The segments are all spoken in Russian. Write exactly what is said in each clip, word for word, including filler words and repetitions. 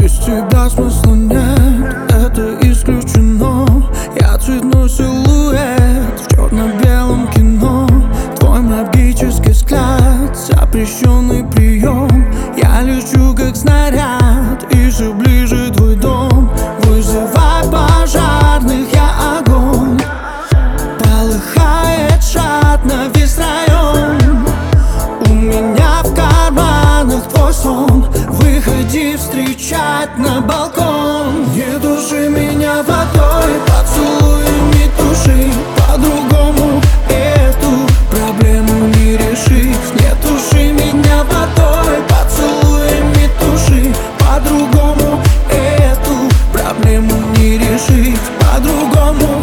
Без тебя смысла нет, это исключено. Я цветной силуэт в черно-белом кино. Твой магический взгляд, запрещенный прием. Я лечу как снаряд, и все ближе твой дом. Вызывай пожарных, я огонь. Полыхает жадно весь район. У меня в карманах твой сон. Выходи встречать на балкон. Не души меня водой, поцелуями души. По-другому эту проблему не решить. Не души меня водой, поцелуями души. По-другому эту проблему не решить. По-другому.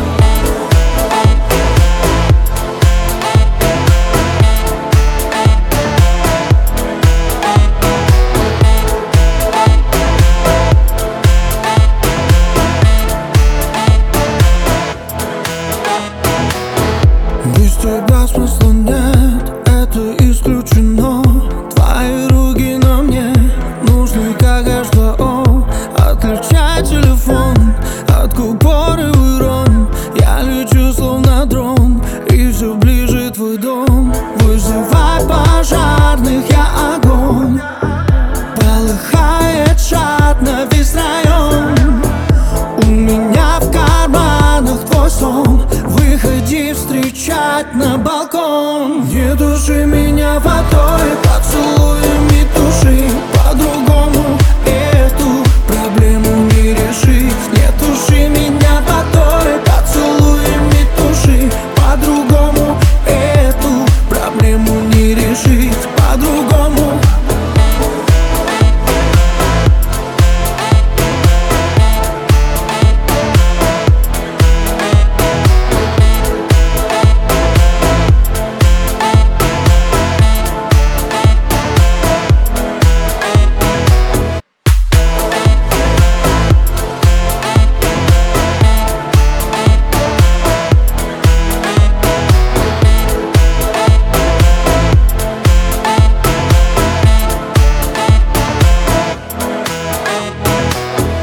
Без тебя смысла нет, это исключено. Твои руки на мне нужны как эйч два о. Отключай телефон от купоровый ром. Я лечу словно дрон, и все ближе твой дом. Вызывай пожарных, я огонь. Полыхает жадно весь район. У меня в карманах твой сон. Выходи встречать на балкон. Не души меня водой,